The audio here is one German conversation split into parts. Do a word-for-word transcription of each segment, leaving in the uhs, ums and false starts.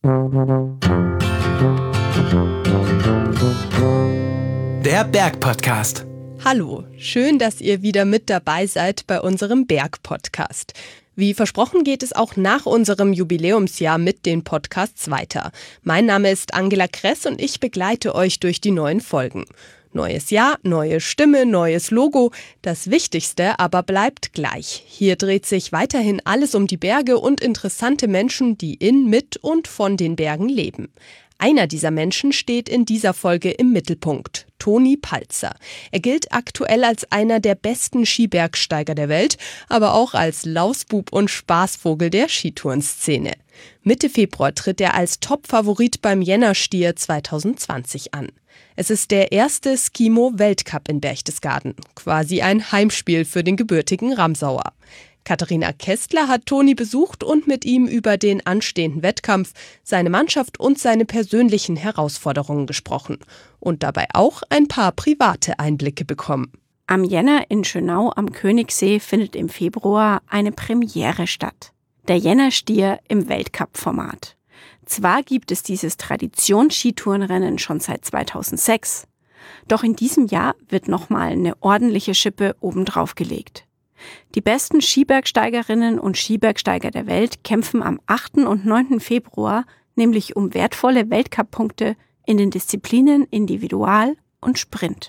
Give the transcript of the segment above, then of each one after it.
Der Berg-Podcast. Hallo, schön, dass ihr wieder mit dabei seid bei unserem Berg-Podcast. Wie versprochen geht es auch nach unserem Jubiläumsjahr mit den Podcasts weiter. Mein Name ist Angela Kress und ich begleite euch durch die neuen Folgen. Neues Jahr, neue Stimme, neues Logo. Das Wichtigste aber bleibt gleich. Hier dreht sich weiterhin alles um die Berge und interessante Menschen, die in, mit und von den Bergen leben. Einer dieser Menschen steht in dieser Folge im Mittelpunkt, Toni Palzer. Er gilt aktuell als einer der besten Skibergsteiger der Welt, aber auch als Lausbub und Spaßvogel der Skitourenszene. Mitte Februar tritt er als Top-Favorit beim Jännerstier zwanzig zwanzig an. Es ist der erste Skimo-Weltcup in Berchtesgaden, quasi ein Heimspiel für den gebürtigen Ramsauer. Katharina Kästler hat Toni besucht und mit ihm über den anstehenden Wettkampf, seine Mannschaft und seine persönlichen Herausforderungen gesprochen und dabei auch ein paar private Einblicke bekommen. Am Jänner in Schönau am Königssee findet im Februar eine Premiere statt. Der Jännerstier im Weltcup-Format. Zwar gibt es dieses Traditions-Skitourenrennen schon seit zweitausendsechs, doch in diesem Jahr wird nochmal eine ordentliche Schippe obendrauf gelegt. Die besten Skibergsteigerinnen und Skibergsteiger der Welt kämpfen am achten und neunten Februar nämlich um wertvolle Weltcup-Punkte in den Disziplinen Individual und Sprint.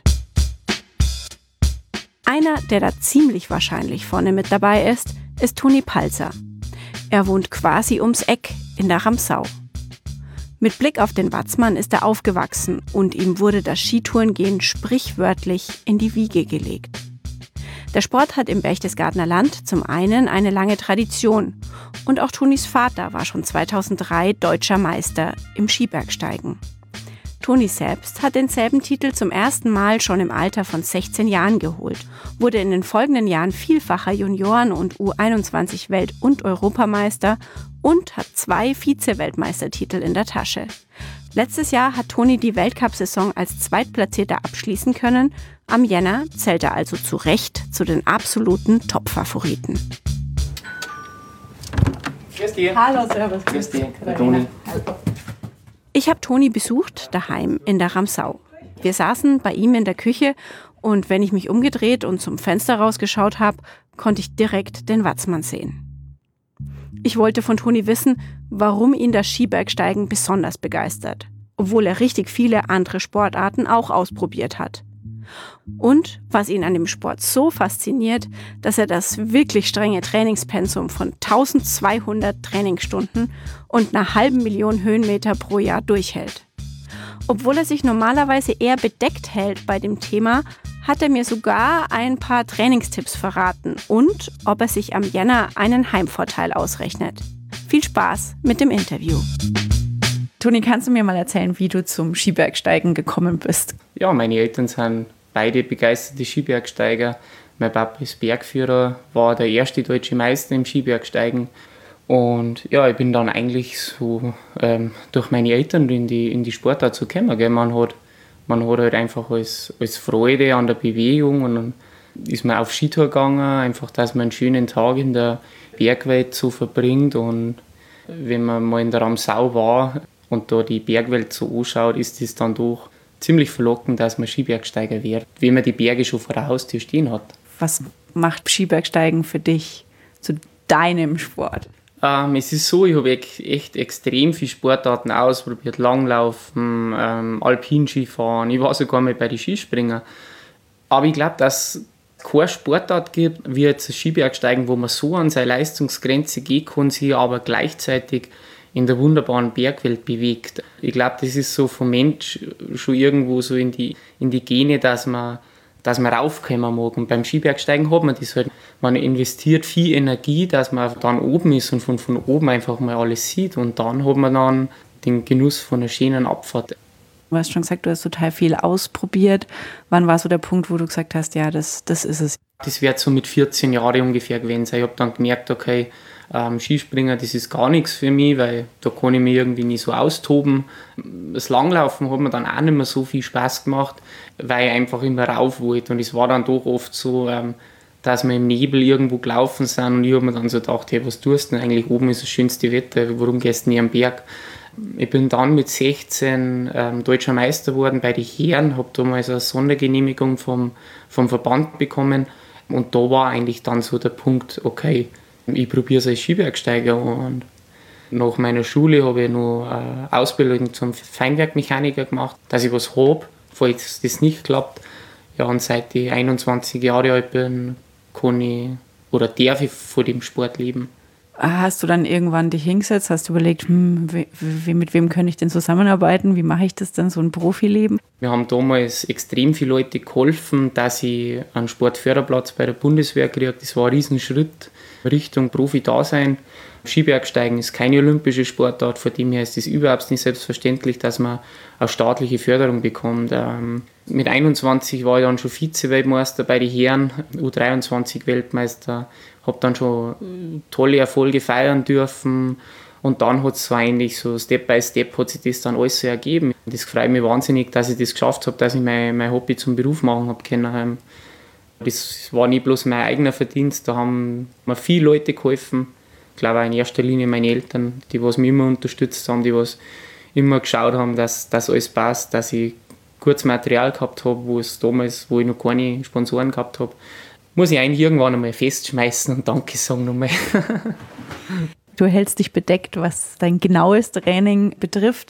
Einer, der da ziemlich wahrscheinlich vorne mit dabei ist, ist Toni Palzer. Er wohnt quasi ums Eck in der Ramsau. Mit Blick auf den Watzmann ist er aufgewachsen und ihm wurde das Skitourengehen sprichwörtlich in die Wiege gelegt. Der Sport hat im Berchtesgadener Land zum einen eine lange Tradition und auch Tonis Vater war schon zweitausenddrei deutscher Meister im Skibergsteigen. Toni selbst hat denselben Titel zum ersten Mal schon im Alter von sechzehn Jahren geholt, wurde in den folgenden Jahren vielfacher Junioren- und U einundzwanzig Welt- und Europameister und hat zwei Vize-Weltmeistertitel in der Tasche. Letztes Jahr hat Toni die Weltcup-Saison als Zweitplatzierter abschließen können. Am Jänner zählt er also zu Recht zu den absoluten Top-Favoriten. Grüß dich. Hallo, servus. Grüß dich, Toni. Ich habe Toni besucht, daheim in der Ramsau. Wir saßen bei ihm in der Küche und wenn ich mich umgedreht und zum Fenster rausgeschaut habe, konnte ich direkt den Watzmann sehen. Ich wollte von Toni wissen, warum ihn das Skibergsteigen besonders begeistert, obwohl er richtig viele andere Sportarten auch ausprobiert hat. Und was ihn an dem Sport so fasziniert, dass er das wirklich strenge Trainingspensum von eintausendzweihundert Trainingsstunden und einer halben Million Höhenmeter pro Jahr durchhält. Obwohl er sich normalerweise eher bedeckt hält bei dem Thema, hat er mir sogar ein paar Trainingstipps verraten und ob er sich am Jänner einen Heimvorteil ausrechnet. Viel Spaß mit dem Interview. Toni, kannst du mir mal erzählen, wie du zum Skibergsteigen gekommen bist? Ja, meine Eltern sind beide begeisterte Skibergsteiger. Mein Papa ist Bergführer, war der erste deutsche Meister im Skibergsteigen. Und ja, ich bin dann eigentlich so ähm, durch meine Eltern in die, in die Sportart so gekommen. Gell? Man hat, man hat halt einfach als, als Freude an der Bewegung und dann ist man auf Skitour gegangen, einfach, dass man einen schönen Tag in der Bergwelt so verbringt. Und wenn man mal in der Ramsau war und da die Bergwelt so anschaut, ist es dann doch ziemlich verlockend, dass man Skibergsteiger wird, wenn man die Berge schon vor der Haustür stehen hat. Was macht Skibergsteigen für dich zu deinem Sport? Ähm, es ist so, ich habe echt extrem viele Sportarten ausprobiert. Langlaufen, ähm, Alpinskifahren, ich war sogar mal bei den Skispringen. Aber ich glaube, dass es keine Sportart gibt, wie jetzt das Skibergsteigen, wo man so an seine Leistungsgrenze gehen kann, sich aber gleichzeitig in der wunderbaren Bergwelt bewegt. Ich glaube, das ist so vom Mensch schon irgendwo so in die, in die Gene, dass man, dass man raufkommen mag. Und beim Skibergsteigen hat man das halt. Man investiert viel Energie, dass man dann oben ist und von, von oben einfach mal alles sieht. Und dann hat man dann den Genuss von einer schönen Abfahrt. Du hast schon gesagt, du hast total viel ausprobiert. Wann war so der Punkt, wo du gesagt hast, ja, das, das ist es? Das wird so mit vierzehn Jahren ungefähr gewesen sein. Ich habe dann gemerkt, okay, ähm, Skispringen, das ist gar nichts für mich, weil da kann ich mich irgendwie nicht so austoben. Das Langlaufen hat mir dann auch nicht mehr so viel Spaß gemacht, weil ich einfach immer rauf wollte. Und es war dann doch oft so, ähm, dass wir im Nebel irgendwo gelaufen sind und ich habe mir dann so gedacht, hey, was tust du denn eigentlich? Oben ist das schönste Wetter, warum gehst du nicht am Berg? Ich bin dann mit sechzehn ähm, deutscher Meister geworden bei den Herren, habe damals eine Sondergenehmigung vom, vom Verband bekommen und da war eigentlich dann so der Punkt, okay, ich probiere es als Skibergsteiger und nach meiner Schule habe ich noch eine Ausbildung zum Feinwerkmechaniker gemacht, dass ich was habe, falls das nicht klappt. Ja, und seit ich einundzwanzig Jahre alt bin, kann ich oder darf ich von dem Sport leben. Hast du dann irgendwann dich hingesetzt, hast du überlegt, hm, wie, wie, mit wem könnte ich denn zusammenarbeiten, wie mache ich das denn, so ein Profileben? Wir haben damals extrem viele Leute geholfen, dass ich einen Sportförderplatz bei der Bundeswehr kriege. Das war ein Riesenschritt Richtung Profi-Dasein. Skibergsteigen ist keine olympische Sportart, von dem her ist es überhaupt nicht selbstverständlich, dass man eine staatliche Förderung bekommt. Ähm, mit einundzwanzig war ich dann schon Vize-Weltmeister bei den Herren, U dreiundzwanzig-Weltmeister, habe dann schon tolle Erfolge feiern dürfen und dann hat es so eigentlich so Step by Step hat sich das dann alles so ergeben. Das freut mich wahnsinnig, dass ich das geschafft habe, dass ich mein, mein Hobby zum Beruf machen habe können. Das war nicht bloß mein eigener Verdienst, da haben mir viele Leute geholfen. Ich glaube auch in erster Linie meine Eltern, die was mich immer unterstützt haben, die was immer geschaut haben, dass das alles passt, dass ich gutes Material gehabt habe, wo es damals, wo ich noch keine Sponsoren gehabt habe. Muss ich eigentlich irgendwann einmal festschmeißen und Danke sagen nochmal. Du hältst dich bedeckt, was dein genaues Training betrifft.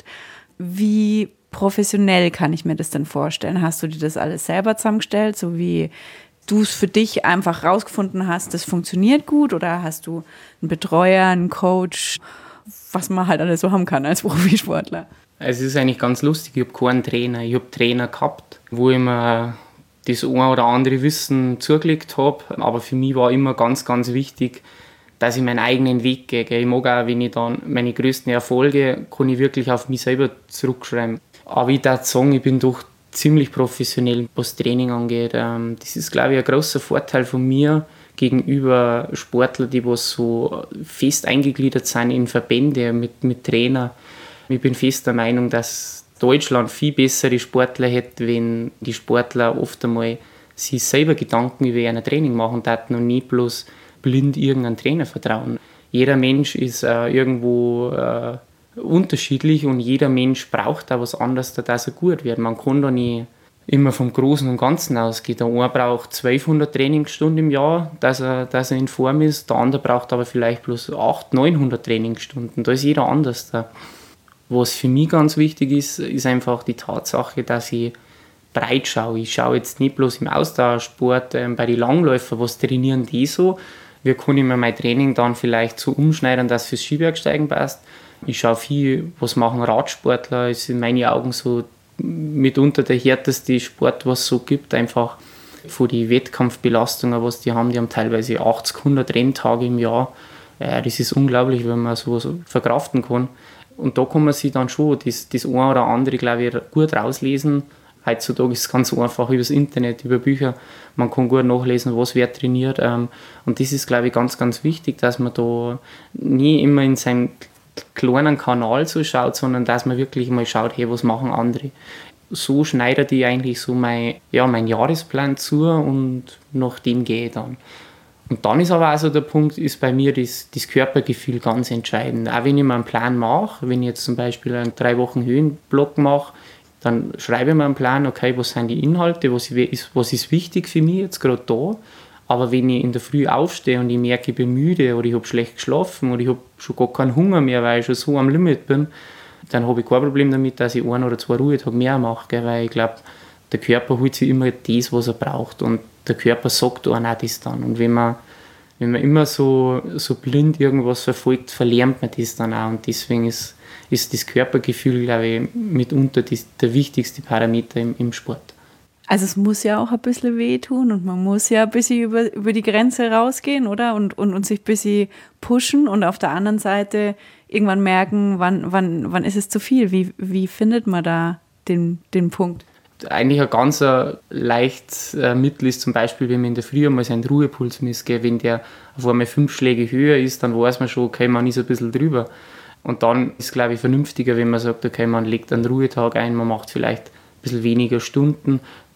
Wie professionell kann ich mir das denn vorstellen? Hast du dir das alles selber zusammengestellt, so wie du es für dich einfach rausgefunden hast, das funktioniert gut, oder hast du einen Betreuer, einen Coach, was man halt alles so haben kann als Profisportler? Es ist eigentlich ganz lustig, ich habe keinen Trainer. Ich habe Trainer gehabt, wo ich mir das ein oder andere Wissen zugelegt habe, aber für mich war immer ganz, ganz wichtig, dass ich meinen eigenen Weg gehe. Ich mag auch, wenn ich dann meine größten Erfolge, kann ich wirklich auf mich selber zurückschreiben. Aber ich darf sagen, ich bin doch ziemlich professionell, was Training angeht. Das ist, glaube ich, ein großer Vorteil von mir gegenüber Sportlern, die was so fest eingegliedert sind in Verbände mit, mit Trainer. Ich bin fest der Meinung, dass Deutschland viel bessere Sportler hätte, wenn die Sportler oft einmal sich selber Gedanken über ein Training machen würden und nicht bloß blind irgendeinen Trainer vertrauen. Jeder Mensch ist äh, irgendwo äh, unterschiedlich und jeder Mensch braucht auch was anderes, dass er gut wird. Man kann da nicht immer vom Großen und Ganzen ausgehen. Der eine braucht zwölfhundert Trainingsstunden im Jahr, dass er, dass er in Form ist. Der andere braucht aber vielleicht bloß achthundert, neunhundert Trainingsstunden. Da ist jeder anders da. Was für mich ganz wichtig ist, ist einfach die Tatsache, dass ich breit schaue. Ich schaue jetzt nicht bloß im Ausdauersport äh, bei den Langläufern, was trainieren die so. Wie kann ich mir mein Training dann vielleicht so umschneiden, dass es fürs Skibergsteigen passt. Ich schaue viel, was machen Radsportler. Es ist in meinen Augen so mitunter der härteste Sport, was es so gibt. Einfach von den Wettkampfbelastungen, was die haben. Die haben teilweise achtzig, hundert Renntage im Jahr. Ja, das ist unglaublich, wenn man sowas verkraften kann. Und da kann man sich dann schon das, das eine oder andere, glaube ich, gut rauslesen. Heutzutage ist es ganz einfach über das Internet, über Bücher. Man kann gut nachlesen, was wer trainiert. Und das ist, glaube ich, ganz, ganz wichtig, dass man da nie immer in seinem kleinen Kanal so schaut, sondern dass man wirklich mal schaut, hey, was machen andere. So schneidet ich eigentlich so mein, ja, mein Jahresplan zu und nach dem gehe ich dann. Und dann ist aber auch so der Punkt, ist bei mir das, das Körpergefühl ganz entscheidend. Auch wenn ich mir einen Plan mache, wenn ich jetzt zum Beispiel einen drei Wochen Höhenblock mache, dann schreibe ich mir einen Plan, okay, was sind die Inhalte, was ist, was ist wichtig für mich jetzt gerade da. Aber wenn ich in der Früh aufstehe und ich merke, ich bin müde oder ich habe schlecht geschlafen oder ich habe schon gar keinen Hunger mehr, weil ich schon so am Limit bin, dann habe ich kein Problem damit, dass ich ein oder zwei Ruhetage mehr mache, gell? Weil ich glaube, der Körper holt sich immer das, was er braucht, und der Körper sagt einem auch das dann. Und wenn man, wenn man immer so, so blind irgendwas verfolgt, verlernt man das dann auch, und deswegen ist, ist das Körpergefühl, glaube ich, mitunter die, der wichtigste Parameter im, im Sport. Also es muss ja auch ein bisschen wehtun und man muss ja ein bisschen über, über die Grenze rausgehen, oder? Und, und, und sich ein bisschen pushen und auf der anderen Seite irgendwann merken, wann, wann, wann ist es zu viel? Wie, wie findet man da den, den Punkt? Eigentlich ein ganz leichtes Mittel ist zum Beispiel, wenn man in der Früh mal seinen Ruhepuls misst. Wenn der auf einmal fünf Schläge höher ist, dann weiß man schon, okay, man ist ein bisschen drüber. Und dann ist es, glaube ich, vernünftiger, wenn man sagt, okay, man legt einen Ruhetag ein, man macht vielleicht ein bisschen weniger Stunden.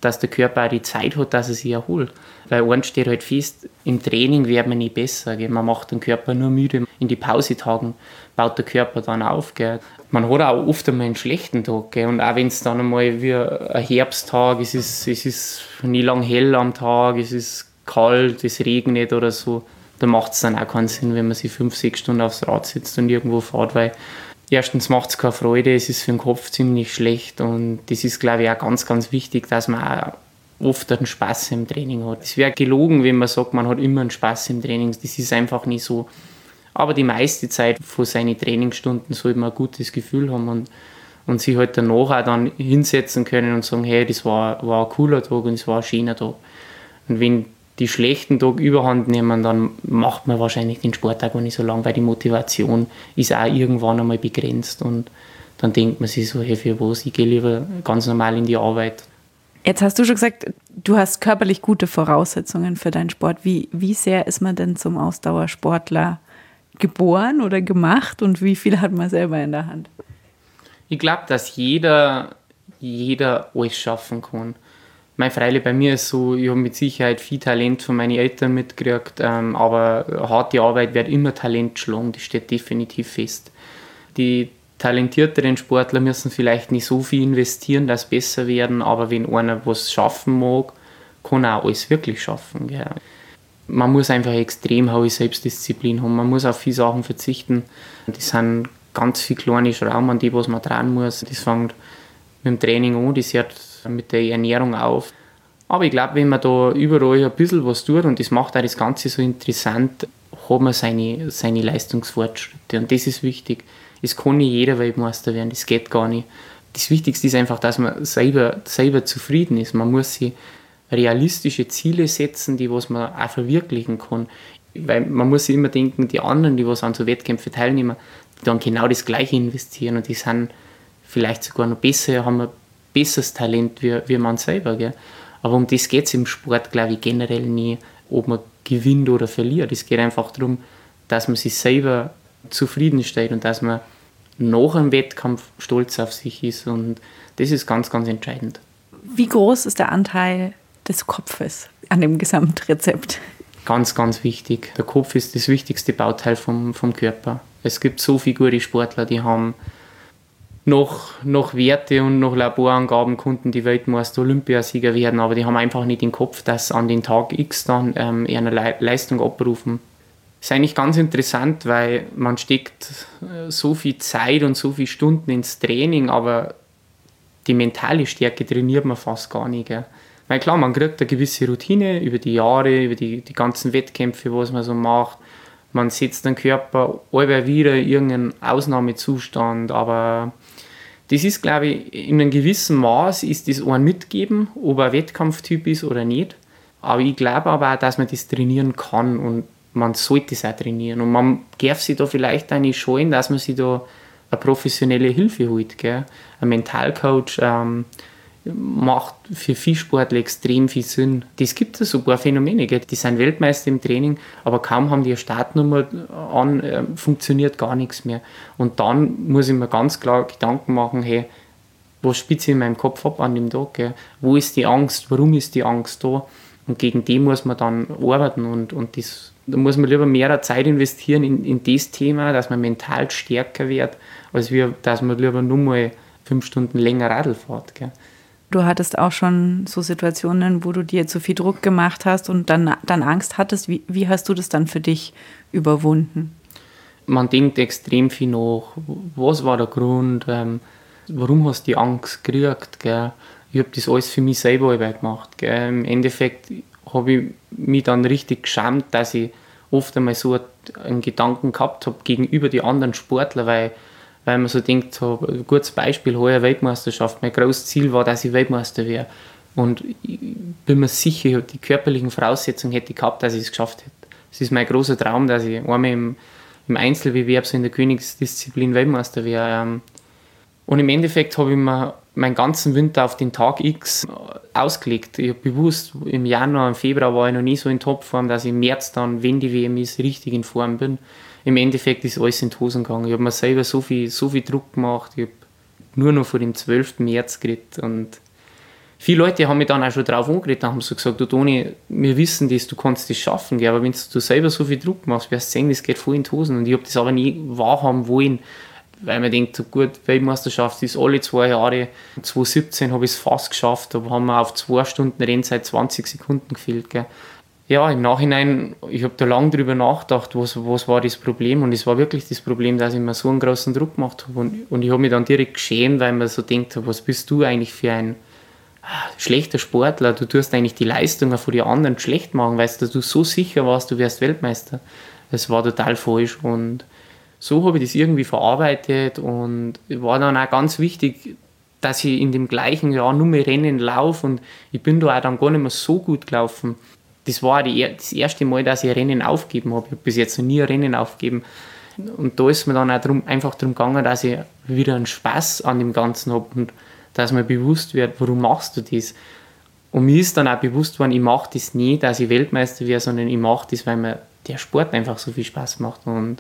dass der Körper auch die Zeit hat, dass er sich erholt. Weil eins steht halt fest, im Training wird man nicht besser. Gell? Man macht den Körper nur müde. In die Pausetagen baut der Körper dann auf. Gell? Man hat auch oft einmal einen schlechten Tag. Gell? Und auch wenn es dann einmal wie ein Herbsttag ist, es ist, es ist nie lang hell am Tag, es ist kalt, es regnet oder so, da macht es dann auch keinen Sinn, wenn man sich fünf, sechs Stunden aufs Rad sitzt und irgendwo fährt, weil erstens macht es keine Freude, es ist für den Kopf ziemlich schlecht und das ist, glaube ich, auch ganz, ganz wichtig, dass man auch oft einen Spaß im Training hat. Es wäre gelogen, wenn man sagt, man hat immer einen Spaß im Training, das ist einfach nicht so. Aber die meiste Zeit von seinen Trainingsstunden sollte man ein gutes Gefühl haben und, und sich halt danach auch dann hinsetzen können und sagen, hey, das war, war ein cooler Tag und es war ein schöner Tag. Und wenn die schlechten Tage überhand nehmen, dann macht man wahrscheinlich den Sporttag auch nicht so lang, weil die Motivation ist auch irgendwann einmal begrenzt und dann denkt man sich so, hey, für was, ich gehe lieber ganz normal in die Arbeit. Jetzt hast du schon gesagt, du hast körperlich gute Voraussetzungen für deinen Sport. Wie, wie sehr ist man denn zum Ausdauersportler geboren oder gemacht und wie viel hat man selber in der Hand? Ich glaube, dass jeder, jeder alles schaffen kann. Mein Freilich, bei mir ist so, ich habe mit Sicherheit viel Talent von meinen Eltern mitgekriegt, ähm, aber harte Arbeit wird immer Talent schlagen, das steht definitiv fest. Die talentierteren Sportler müssen vielleicht nicht so viel investieren, dass sie besser werden, aber wenn einer was schaffen mag, kann er auch alles wirklich schaffen. Gell. Man muss einfach extrem hohe Selbstdisziplin haben, man muss auf viele Sachen verzichten. Das sind ganz viele kleine Schrauben, an die was man dran muss. Das fängt mit dem Training an, das hört mit der Ernährung auf. Aber ich glaube, wenn man da überall ein bisschen was tut und das macht auch das Ganze so interessant, hat man seine, seine Leistungsfortschritte und das ist wichtig. Es kann nicht jeder Weltmeister werden, das geht gar nicht. Das Wichtigste ist einfach, dass man selber, selber zufrieden ist. Man muss sich realistische Ziele setzen, die was man auch verwirklichen kann. Weil man muss sich immer denken, die anderen, die was an so Wettkämpfen teilnehmen, die dann genau das Gleiche investieren und die sind vielleicht sogar noch besser, haben ein besseres Talent wie, wie man selber. Gell? Aber um das geht es im Sport, glaube ich, generell nie, ob man gewinnt oder verliert. Es geht einfach darum, dass man sich selber zufriedenstellt und dass man nach einem Wettkampf stolz auf sich ist. Und das ist ganz, ganz entscheidend. Wie groß ist der Anteil des Kopfes an dem Gesamtrezept? Ganz, ganz wichtig. Der Kopf ist das wichtigste Bauteil vom, vom Körper. Es gibt so viele gute Sportler, die haben Nach, nach Werte und nach Laborangaben konnten die Weltmeister Olympiasieger werden, aber die haben einfach nicht den Kopf, dass sie an den Tag X dann ähm, eine Le- Leistung abrufen. Das ist eigentlich ganz interessant, weil man steckt so viel Zeit und so viele Stunden ins Training, aber die mentale Stärke trainiert man fast gar nicht. Gell? Weil klar, man kriegt eine gewisse Routine über die Jahre, über die, die ganzen Wettkämpfe, was man so macht. Man setzt den Körper immer wieder in irgendeinen Ausnahmezustand, aber das ist, glaube ich, in einem gewissen Maß ist das ein Mitgeben, ob er ein Wettkampftyp ist oder nicht. Aber ich glaube aber auch, dass man das trainieren kann und man sollte es auch trainieren. Und man darf sich da vielleicht auch nicht scheuen, dass man sich da eine professionelle Hilfe holt. Gell? Ein Mentalcoach ähm, macht für viele Sportler extrem viel Sinn. Das gibt es so ein paar Phänomene, gell? Die sind Weltmeister im Training, aber kaum haben die eine Startnummer an, äh, funktioniert gar nichts mehr. Und dann muss ich mir ganz klar Gedanken machen, hey, was spitze ich in meinem Kopf ab an dem Tag? Gell? Wo ist die Angst? Warum ist die Angst da? Und gegen die muss man dann arbeiten und, und das, da muss man lieber mehr Zeit investieren in, in das Thema, dass man mental stärker wird, als wir, dass man lieber nur mal fünf Stunden länger Radl fährt. Gell? Du hattest auch schon so Situationen, wo du dir zu viel Druck gemacht hast und dann, dann Angst hattest. Wie, wie hast du das dann für dich überwunden? Man denkt extrem viel nach. Was war der Grund? Ähm, warum hast du die Angst gekriegt? Gell? Ich habe das alles für mich selber gemacht. Gell? Im Endeffekt habe ich mich dann richtig geschämt, dass ich oft einmal so einen Gedanken gehabt habe gegenüber den anderen Sportlern, weil weil man so denkt, so ein gutes Beispiel, heuer Weltmeisterschaft, mein großes Ziel war, dass ich Weltmeister wäre. Und ich bin mir sicher, die körperlichen Voraussetzungen hätte ich gehabt, dass ich es geschafft hätte. Es ist mein großer Traum, dass ich einmal im, im Einzelbewerb, so in der Königsdisziplin Weltmeister wäre. Und im Endeffekt habe ich mir meinen ganzen Winter auf den Tag X ausgelegt. Ich habe bewusst, im Januar, im Februar war ich noch nie so in Topform, dass ich im März dann, wenn die W M ist, richtig in Form bin. Im Endeffekt ist alles in die Hosen gegangen. Ich habe mir selber so viel, so viel Druck gemacht. Ich habe nur noch vor dem zwölften März geredet. Und Viele Leute haben mich dann auch schon drauf angeredet, haben so gesagt, du Toni, wir wissen das, du kannst das schaffen, gell? Aber wenn du selber so viel Druck machst, wirst du sehen, das geht voll in die Hosen. Und ich habe das aber nie wahrhaben wollen, weil man denkt, so gut, Weltmeisterschaft ist alle zwei Jahre. zwanzig siebzehn habe ich es fast geschafft, da haben wir auf zwei Stunden Rennzeit zwanzig Sekunden gefehlt. Gell? Ja, im Nachhinein, ich habe da lange drüber nachgedacht, was, was war das Problem. Und es war wirklich das Problem, dass ich mir so einen großen Druck gemacht habe. Und, und ich habe mich dann direkt geschämt, weil man so denkt, was bist du eigentlich für ein schlechter Sportler? Du tust eigentlich die Leistungen von den anderen schlecht machen, weil du so sicher warst, du wärst Weltmeister. Das war total falsch. Und so habe ich das irgendwie verarbeitet und war dann auch ganz wichtig, dass ich in dem gleichen Jahr nur mehr Rennen laufe und ich bin da auch dann gar nicht mehr so gut gelaufen. Das war die, das erste Mal, dass ich ein Rennen aufgegeben habe. Ich habe bis jetzt noch nie ein Rennen aufgegeben. Und da ist mir dann auch drum, einfach darum gegangen, dass ich wieder einen Spaß an dem Ganzen habe und dass mir bewusst wird, warum machst du das? Und mir ist dann auch bewusst worden, ich mache das nicht, dass ich Weltmeister wäre, sondern ich mache das, weil mir der Sport einfach so viel Spaß macht. Und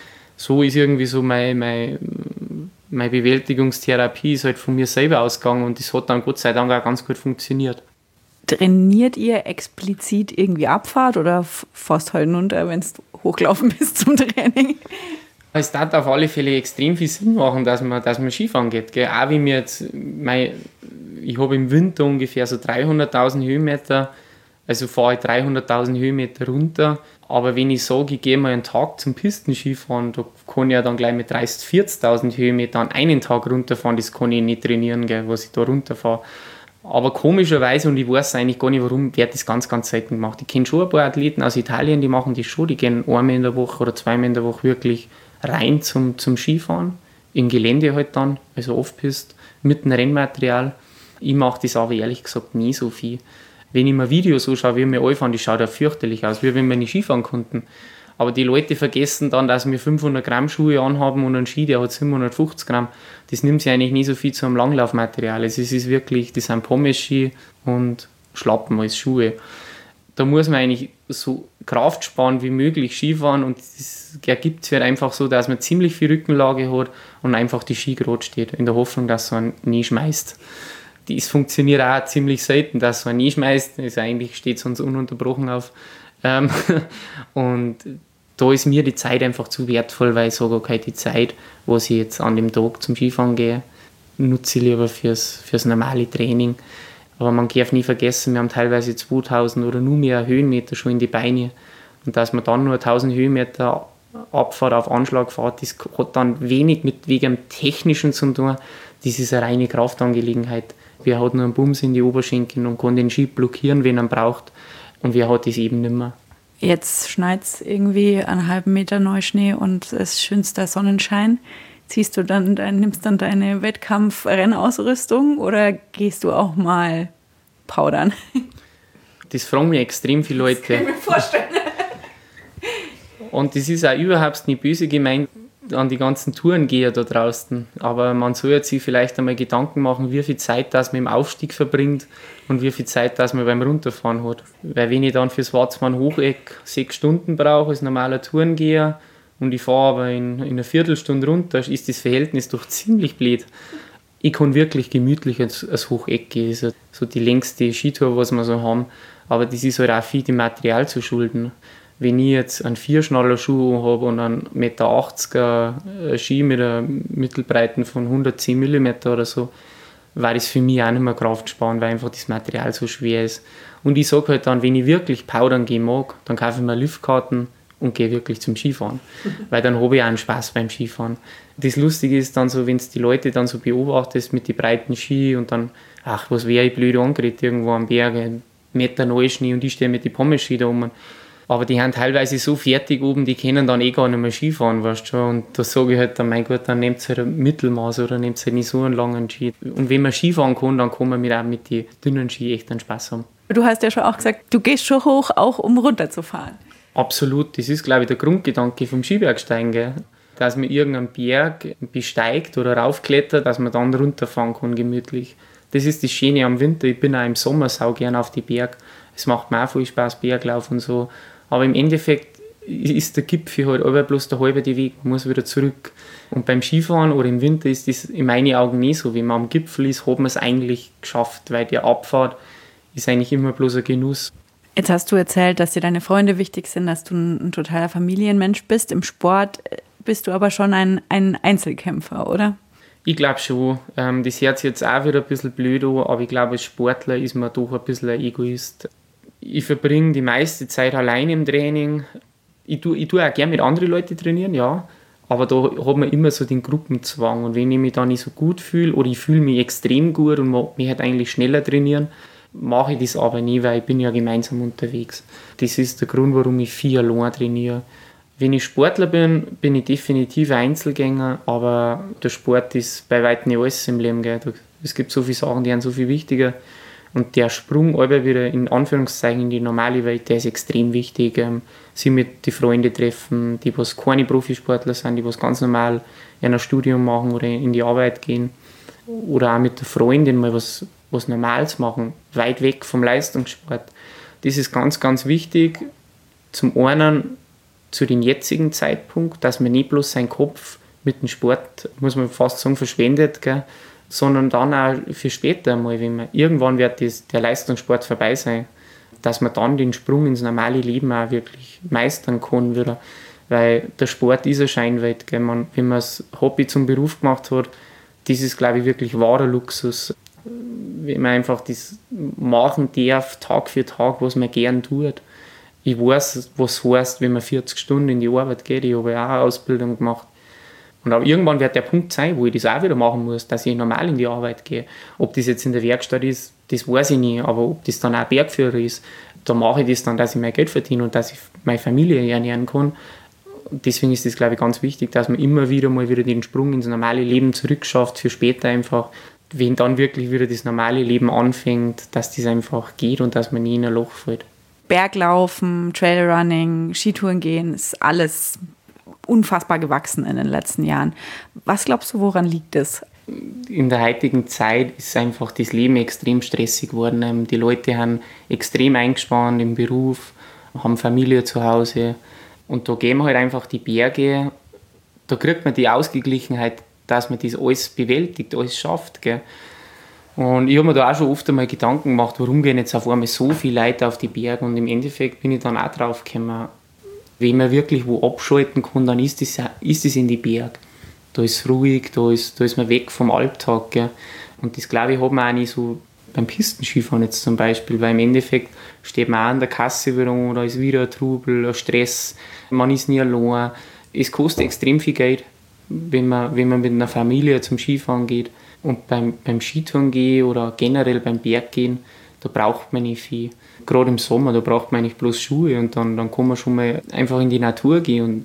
so ist irgendwie so meine, meine, meine Bewältigungstherapie ist halt von mir selber ausgegangen und das hat dann Gott sei Dank auch ganz gut funktioniert. Trainiert ihr explizit irgendwie Abfahrt oder fährst halt runter, wenn du hochgelaufen bist zum Training? Es darf auf alle Fälle extrem viel Sinn machen, dass man, dass man Skifahren geht. Gell? Auch wie mir jetzt, mein, ich habe im Winter ungefähr so dreihunderttausend Höhenmeter, also fahre ich dreihunderttausend Höhenmeter runter. Aber wenn ich sage, ich gehe mal einen Tag zum Pistenskifahren, da kann ich ja dann gleich mit dreißigtausend, vierzigtausend Höhenmeter an einen Tag runterfahren, das kann ich nicht trainieren, gell, was ich da runterfahre. Aber komischerweise, und ich weiß eigentlich gar nicht warum, wird das ganz, ganz selten gemacht. Ich kenne schon ein paar Athleten aus Italien, die machen das schon, die gehen einmal in der Woche oder zweimal in der Woche wirklich rein zum, zum Skifahren, im Gelände halt dann, also Off-Pist, mit dem Rennmaterial. Ich mache das aber ehrlich gesagt nie so viel. Wenn ich mir Videos anschaue, wie wir alle fahren, die schaut ja fürchterlich aus, wie wenn wir nicht Skifahren konnten. Aber die Leute vergessen dann, dass wir fünfhundert Gramm Schuhe anhaben und ein Ski, der hat siebenhundertfünfzig Gramm. Das nimmt sich eigentlich nicht so viel zu einem Langlaufmaterial. Also es ist wirklich, das sind Pommes-Ski und Schlappen als Schuhe. Da muss man eigentlich so kraftsparend wie möglich Skifahren und das ergibt sich halt einfach so, dass man ziemlich viel Rückenlage hat und einfach die Ski gerade steht, in der Hoffnung, dass so einen nie schmeißt. Das funktioniert auch ziemlich selten, dass so einen nie schmeißt. Also eigentlich steht es uns ununterbrochen auf. Ähm, und da ist mir die Zeit einfach zu wertvoll, weil ich sage, okay, die Zeit, wo ich jetzt an dem Tag zum Skifahren gehe, nutze ich lieber fürs, fürs normale Training. Aber man darf nie vergessen, wir haben teilweise zweitausend oder nur mehr Höhenmeter schon in die Beine. Und dass man dann nur tausend Höhenmeter Abfahrt auf Anschlag fährt, das hat dann wenig mit wegen dem Technischen zu tun. Das ist eine reine Kraftangelegenheit. Wer hat nur einen Bums in die Oberschenkel und kann den Ski blockieren, wenn er ihn braucht. Und wer hat das eben nicht mehr. Jetzt schneit es irgendwie einen halben Meter Neuschnee und es ist schönster Sonnenschein. Ziehst du dann, dann nimmst dann deine Wettkampf-Rennausrüstung oder gehst du auch mal powdern? Das fragen mich extrem viele Leute. Das kann ich mir vorstellen. Und das ist auch überhaupt nicht böse gemeint an die ganzen Tourengeher da draußen. Aber man soll sich vielleicht einmal Gedanken machen, wie viel Zeit das man im Aufstieg verbringt und wie viel Zeit das man beim Runterfahren hat. Weil wenn ich dann fürs Watzmann-Hocheck sechs Stunden brauche als normaler Tourengeher und ich fahre aber in, in einer Viertelstunde runter, ist das Verhältnis doch ziemlich blöd. Ich kann wirklich gemütlich als, als Hocheck gehen, so, so die längste Skitour, was wir so haben. Aber das ist halt auch viel dem Material zu schulden. Wenn ich jetzt einen Vierschnaller-Schuh habe und einen eins Meter achtziger Ski mit einer Mittelbreite von hundertzehn Millimeter oder so, war das für mich auch nicht mehr Kraft sparen, weil einfach das Material so schwer ist. Und ich sage halt dann, wenn ich wirklich powdern gehen mag, dann kaufe ich mir Liftkarten und gehe wirklich zum Skifahren. Weil dann habe ich auch einen Spaß beim Skifahren. Das Lustige ist dann so, wenn du die Leute dann so beobachtest mit den breiten Ski und dann, ach, was wäre ich blöd angeredet irgendwo am Berg, ein Meter Neuschnee und ich stehe mit den Pommes-Ski da oben. Aber die haben teilweise so fertig oben, die können dann eh gar nicht mehr Skifahren, weißt du schon. Und da sage ich halt dann, mein Gott, dann nehmt halt ein Mittelmaß oder nehmt halt nicht so einen langen Ski. Und wenn man Skifahren kann, dann kann man mit, auch mit den dünnen Ski echt einen Spaß haben. Du hast ja schon auch gesagt, du gehst schon hoch, auch um runterzufahren. Absolut, das ist, glaube ich, der Grundgedanke vom Skibergsteigen, gell? Dass man irgendeinen Berg besteigt oder raufklettert, dass man dann runterfahren kann, gemütlich. Das ist das Schöne am Winter. Ich bin auch im Sommer sau gerne auf die Berg. Es macht mir auch viel Spaß, Berglauf und so. Aber im Endeffekt ist der Gipfel halt aber bloß der halbe Weg, man muss wieder zurück. Und beim Skifahren oder im Winter ist das in meinen Augen nicht so. Wenn man am Gipfel ist, hat man es eigentlich geschafft, weil die Abfahrt ist eigentlich immer bloß ein Genuss. Jetzt hast du erzählt, dass dir deine Freunde wichtig sind, dass du ein, ein totaler Familienmensch bist. Im Sport bist du aber schon ein, ein Einzelkämpfer, oder? Ich glaube schon. Ähm, das hört sich jetzt auch wieder ein bisschen blöd an, aber ich glaube, als Sportler ist man doch ein bisschen ein Egoist. Ich verbringe die meiste Zeit allein im Training. Ich tue, ich tue auch gerne mit anderen Leuten trainieren, ja. Aber da hat man immer so den Gruppenzwang. Und wenn ich mich da nicht so gut fühle oder ich fühle mich extrem gut und mich halt eigentlich schneller trainieren, mache ich das aber nie, weil ich bin ja gemeinsam unterwegs. Das ist der Grund, warum ich viel allein trainiere. Wenn ich Sportler bin, bin ich definitiv ein Einzelgänger, aber der Sport ist bei weitem nicht alles im Leben. Gell. Es gibt so viele Sachen, die sind so viel wichtiger. Und der Sprung aber wieder in Anführungszeichen in die normale Welt, der ist extrem wichtig. Ähm, sie mit den Freunden treffen, die was keine Profisportler sind, die was ganz normal in ein Studium machen oder in die Arbeit gehen. Oder auch mit der Freundin mal was, was Normales machen, weit weg vom Leistungssport. Das ist ganz, ganz wichtig. Zum einen zu dem jetzigen Zeitpunkt, dass man nicht bloß seinen Kopf mit dem Sport, muss man fast sagen, verschwendet, gell, sondern dann auch für später einmal, wenn man irgendwann wird das, der Leistungssport vorbei sein, dass man dann den Sprung ins normale Leben auch wirklich meistern kann wieder. Weil der Sport ist eine Scheinwelt. Gell. Man, wenn man das Hobby zum Beruf gemacht hat, das ist, glaube ich, wirklich wahrer Luxus. Wenn man einfach das machen darf, Tag für Tag, was man gern tut. Ich weiß, was heißt, wenn man vierzig Stunden in die Arbeit geht. Ich habe ja auch eine Ausbildung gemacht. Und auch irgendwann wird der Punkt sein, wo ich das auch wieder machen muss, dass ich normal in die Arbeit gehe. Ob das jetzt in der Werkstatt ist, das weiß ich nicht. Aber ob das dann auch Bergführer ist, da mache ich das dann, dass ich mein Geld verdiene und dass ich meine Familie ernähren kann. Deswegen ist das, glaube ich, ganz wichtig, dass man immer wieder mal wieder den Sprung ins normale Leben zurückschafft, für später einfach, wenn dann wirklich wieder das normale Leben anfängt, dass das einfach geht und dass man nie in ein Loch fällt. Berglaufen, Trailrunning, Skitouren gehen, ist alles unfassbar gewachsen in den letzten Jahren. Was glaubst du, woran liegt es? In der heutigen Zeit ist einfach das Leben extrem stressig geworden. Die Leute haben extrem eingespannt im Beruf, haben Familie zu Hause. Und da gehen wir halt einfach die Berge, da kriegt man die Ausgeglichenheit, dass man das alles bewältigt, alles schafft. Gell? Und ich habe mir da auch schon oft einmal Gedanken gemacht, warum gehen jetzt auf einmal so viele Leute auf die Berge. Und im Endeffekt bin ich dann auch drauf gekommen, wenn man wirklich wo abschalten kann, dann ist das, ist das in die Berge. Da ist es ruhig, da ist, da ist man weg vom Alltag. Gell? Und das, glaube ich, hat man auch nicht so beim Pistenskifahren jetzt zum Beispiel, weil im Endeffekt steht man auch an der Kasse wieder an, da ist wieder ein Trubel, ein Stress, man ist nie allein. Es kostet extrem viel Geld, wenn man, wenn man mit einer Familie zum Skifahren geht. Und beim, beim Skitouren gehen oder generell beim Berggehen, da braucht man nicht viel. Gerade im Sommer, da braucht man eigentlich bloß Schuhe und dann, dann kann man schon mal einfach in die Natur gehen.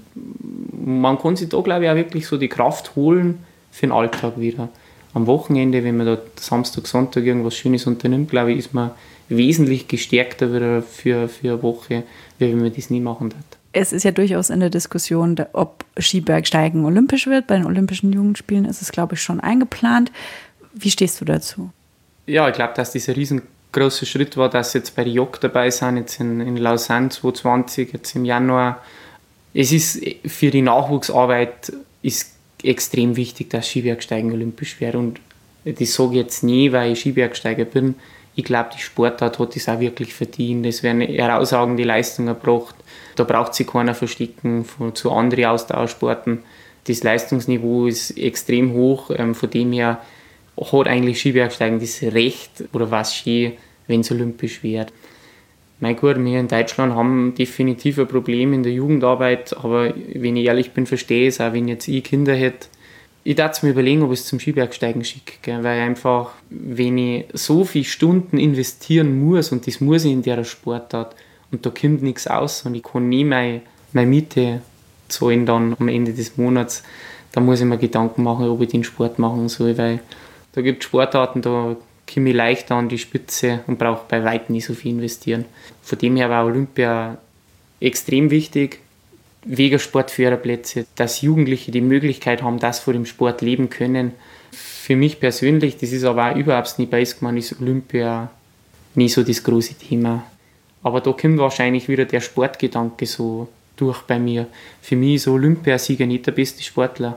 Und man kann sich da, glaube ich, auch wirklich so die Kraft holen für den Alltag wieder. Am Wochenende, wenn man da Samstag, Sonntag irgendwas Schönes unternimmt, glaube ich, ist man wesentlich gestärkter wieder für, für eine Woche, wie wenn man das nie machen darf. Es ist ja durchaus in der Diskussion, ob Skibergsteigen olympisch wird. Bei den Olympischen Jugendspielen ist es, glaube ich, schon eingeplant. Wie stehst du dazu? Ja, ich glaube, dass das ein riesengroßer Schritt war, dass jetzt bei den J O C dabei sind, jetzt in, in Lausanne zwanzig zwanzig, jetzt im Januar. Es ist für die Nachwuchsarbeit ist extrem wichtig, dass Skibergsteigen olympisch wird. Und das sage ich jetzt nie, weil ich Skibergsteiger bin. Ich glaube, die Sportart hat das auch wirklich verdient. Es werden herausragende Leistungen erbracht. Da braucht sich keiner verstecken von, zu anderen Ausdauersporten. Das Leistungsniveau ist extrem hoch. Ähm, von dem her hat eigentlich Skibergsteigen das Recht oder was Ski, wenn es olympisch wird. Mein Gott, wir in Deutschland haben definitiv ein Problem in der Jugendarbeit, aber wenn ich ehrlich bin, verstehe ich es auch, wenn jetzt ich Kinder hätte. Ich darf mir überlegen, ob ich es zum Skibergsteigen schicke, weil einfach, wenn ich so viele Stunden investieren muss, und das muss ich in der Sportart, und da kommt nichts aus und ich kann nie meine, meine Miete zahlen dann am Ende des Monats, dann muss ich mir Gedanken machen, ob ich den Sport machen soll, weil da gibt es Sportarten, da komme ich leichter an die Spitze und brauche bei weitem nicht so viel investieren. Von dem her war Olympia extrem wichtig. Wegen Sportförderplätze, dass Jugendliche die Möglichkeit haben, dass sie von dem Sport leben können. Für mich persönlich, das ist aber auch überhaupt nicht beiß gemeint, ist Olympia nicht so das große Thema. Aber da kommt wahrscheinlich wieder der Sportgedanke so durch bei mir. Für mich ist Olympiasieger nicht der beste Sportler.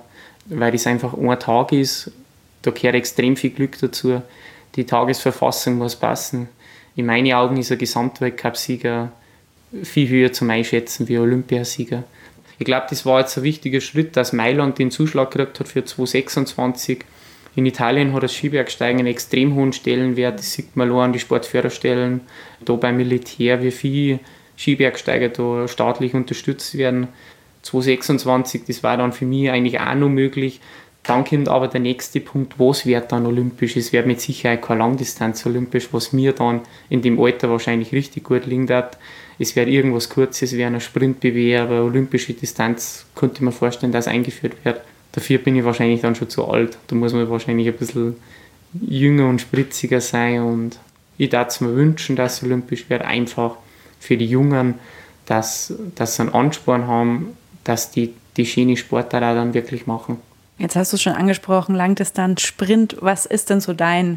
weil das einfach ein Tag ist. Da gehört extrem viel Glück dazu. Die Tagesverfassung muss passen. In meinen Augen ist ein Gesamtweltcup-Sieger viel höher zum Einschätzen wie ein Olympiasieger. Ich glaube, das war jetzt ein wichtiger Schritt, dass Mailand den Zuschlag gekriegt hat für zwanzig sechsundzwanzig. In Italien hat das Skibergsteigen einen extrem hohen Stellenwert. Das sieht man auch an die Sportförderstellen, da beim Militär, wie viele Skibergsteiger da staatlich unterstützt werden. zwanzig sechsundzwanzig, das war dann für mich eigentlich auch noch möglich. Dann kommt aber der nächste Punkt, was wird dann olympisch? Es wird mit Sicherheit keine Langdistanz olympisch, was mir dann in dem Alter wahrscheinlich richtig gut liegen wird. Es wird irgendwas Kurzes, es wird ein Sprintbewerb, eine olympische Distanz, könnte ich mir vorstellen, dass eingeführt wird. Dafür bin ich wahrscheinlich dann schon zu alt. Da muss man wahrscheinlich ein bisschen jünger und spritziger sein. Und ich würde es mir wünschen, dass es olympisch wird, einfach für die Jungen, dass, dass sie einen Ansporn haben, dass die die schöne Sportart auch dann wirklich machen. Jetzt hast du es schon angesprochen, Langdistanz, Sprint. Was ist denn so dein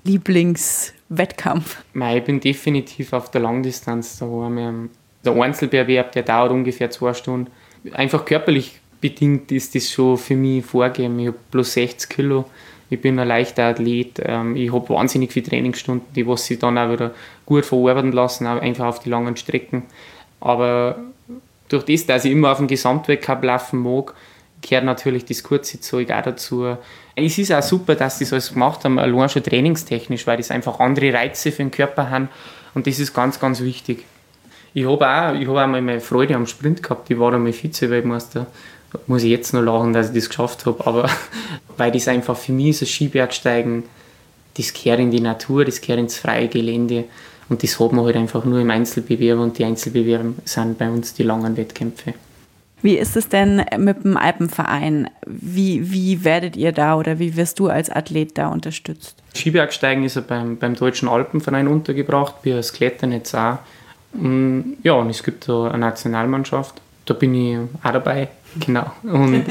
Lieblingswettkampf? Ich bin definitiv auf der Langdistanz daheim. Der Einzelbewerb, der dauert ungefähr zwei Stunden. Einfach körperlich bedingt ist das schon für mich vorgegeben. Ich habe bloß sechzig Kilo. Ich bin ein leichter Athlet. Ich habe wahnsinnig viele Trainingsstunden, die was sich dann auch wieder gut verarbeiten lassen, auch einfach auf die langen Strecken. Aber durch das, dass ich immer auf dem Gesamtwettkampf laufen mag, gehört natürlich das kurze Zeug auch dazu. Es ist auch super, dass sie das alles gemacht haben, allein schon trainingstechnisch, weil das einfach andere Reize für den Körper haben und das ist ganz, ganz wichtig. Ich habe auch, ich hab auch mal meine Freude am Sprint gehabt, ich war da mal Vize-Weltmeister. Muss ich jetzt noch lachen, dass ich das geschafft habe, aber weil das einfach für mich so Skibergsteigen, das gehört in die Natur, das gehört ins freie Gelände und das hat man halt einfach nur im Einzelbewerb und die Einzelbewerbe sind bei uns die langen Wettkämpfe. Wie ist es denn mit dem Alpenverein? Wie, wie werdet ihr da oder wie wirst du als Athlet da unterstützt? Skibergsteigen ist ja beim, beim Deutschen Alpenverein untergebracht, wie das Klettern jetzt auch. Und ja, und es gibt da eine Nationalmannschaft, da bin ich auch dabei, genau. Und,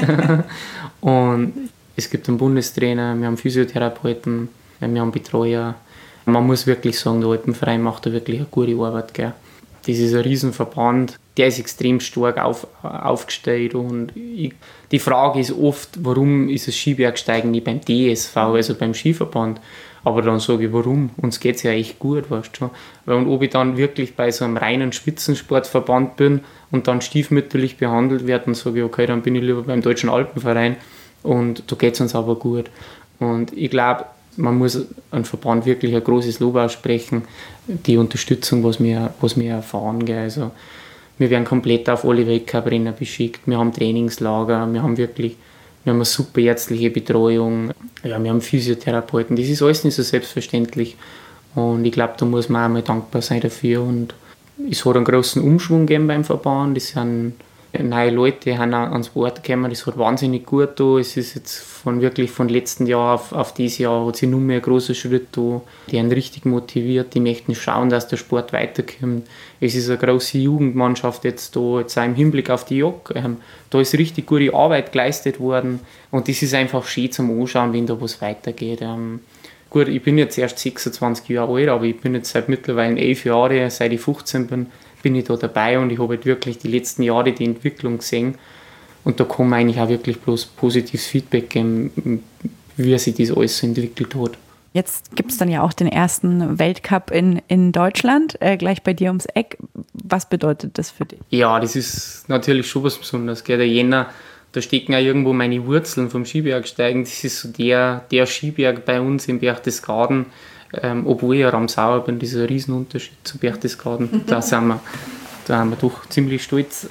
und es gibt einen Bundestrainer, wir haben Physiotherapeuten, wir haben Betreuer. Man muss wirklich sagen, der Alpenverein macht da wirklich eine gute Arbeit. Gell? Das ist ein Riesenverband, der ist extrem stark auf, aufgestellt und ich, die Frage ist oft, warum ist das Skibergsteigen nicht beim D S V, also beim Skiverband, aber dann sage ich, warum? Uns geht es ja echt gut, weißt du. Und ob ich dann wirklich bei so einem reinen Spitzensportverband bin und dann stiefmütterlich behandelt werde, dann sage ich, okay, dann bin ich lieber beim Deutschen Alpenverein und da geht es uns aber gut. Und ich glaube, man muss einem Verband wirklich ein großes Lob aussprechen, die Unterstützung, was wir, was wir erfahren. Gell. Also, wir werden komplett auf alle Weltcuprennen beschickt, wir haben Trainingslager, wir haben wirklich wir haben eine super ärztliche Betreuung, ja, wir haben Physiotherapeuten, das ist alles nicht so selbstverständlich und ich glaube, da muss man auch mal dankbar sein dafür und es hat einen großen Umschwung gegeben beim Verband, es sind neue Leute, die haben ans Wort gekommen, das hat wahnsinnig gut da. Es ist jetzt von wirklich von letzten Jahr auf, auf dieses Jahr hat sich nur mehr ein großer Schritt da. Die sind richtig motiviert, die möchten schauen, dass der Sport weiterkommt. Es ist eine große Jugendmannschaft jetzt da, jetzt auch im Hinblick auf die Jog. Ähm, da ist richtig gute Arbeit geleistet worden und das ist einfach schön zum Anschauen, wenn da was weitergeht. Ähm, gut, ich bin jetzt erst sechsundzwanzig Jahre alt, aber ich bin jetzt seit mittlerweile elf Jahren, seit ich fünfzehn bin, bin ich da dabei und ich habe halt wirklich die letzten Jahre die Entwicklung gesehen und da kann man eigentlich auch wirklich bloß positives Feedback geben, wie sich das alles so entwickelt hat. Jetzt gibt es dann ja auch den ersten Weltcup in, in Deutschland, äh, gleich bei dir ums Eck. Was bedeutet das für dich? Ja, das ist natürlich schon was Besonderes. Gell? Der Jänner, da stecken ja irgendwo meine Wurzeln vom Skibergsteigen. Das ist so der, der Skiberg bei uns im Berchtesgaden. Ähm, obwohl ich Ramsauer bin, das ist ein Riesenunterschied zu Berchtesgaden. Da sind wir, da sind wir doch ziemlich stolz.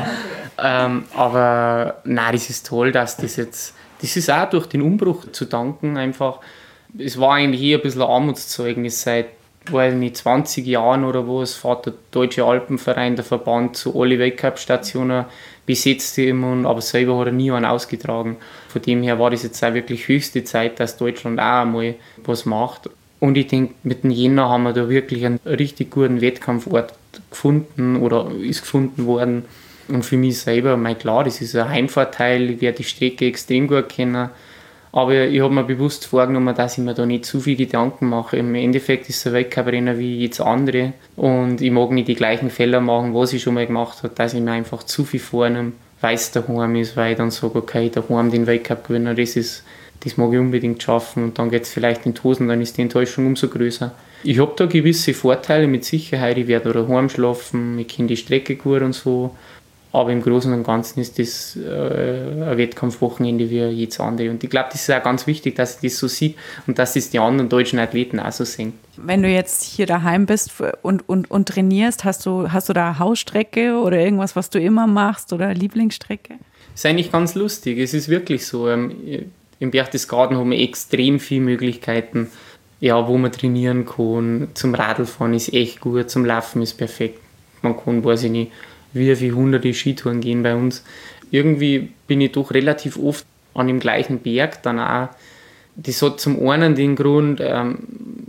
ähm, aber nein, das ist toll, dass das jetzt, das ist auch durch den Umbruch zu danken einfach. Es war eigentlich eher ein bisschen ein Armutszeugnis seit, weiß nicht, zwanzig Jahren oder was, fährt der Deutsche Alpenverein, der Verband, zu alle Weltcup-Stationen, besetzt die immer, aber selber hat er nie einen ausgetragen. Von dem her war das jetzt auch wirklich höchste Zeit, dass Deutschland auch einmal was macht. Und ich denke, mit dem Jänner haben wir da wirklich einen richtig guten Wettkampfort gefunden oder ist gefunden worden. Und für mich selber, mein klar, das ist ein Heimvorteil, ich werde die Strecke extrem gut kennen. Aber ich habe mir bewusst vorgenommen, dass ich mir da nicht zu viel Gedanken mache. Im Endeffekt ist es ein Weltcuprennen wie jetzt andere. Und ich mag nicht die gleichen Fehler machen, was ich schon mal gemacht habe, dass ich mir einfach zu viel vornehme weil es daheim ist, weil ich dann sage, okay, daheim den Weltcup gewinnen, das ist, das mag ich unbedingt schaffen und dann geht es vielleicht in die Hosen, dann ist die Enttäuschung umso größer. Ich habe da gewisse Vorteile mit Sicherheit, ich werde daheim schlafen, ich kenne die Strecke gut und so, aber im Großen und Ganzen ist das äh, ein Wettkampfwochenende wie jedes andere und ich glaube, das ist auch ganz wichtig, dass ich das so sieht und dass das die anderen deutschen Athleten auch so sehen. Wenn du jetzt hier daheim bist und, und, und trainierst, hast du, hast du da eine Hausstrecke oder irgendwas, was du immer machst oder Lieblingsstrecke? Das ist eigentlich ganz lustig, es ist wirklich so. Ähm, im Berchtesgaden haben wir extrem viele Möglichkeiten, ja, wo man trainieren kann. Zum Radlfahren ist echt gut, zum Laufen ist perfekt. Man kann, weiß ich nicht, wie viele hunderte Skitouren gehen bei uns. Irgendwie bin ich doch relativ oft an dem gleichen Berg dann auch. Das hat zum einen den Grund ähm,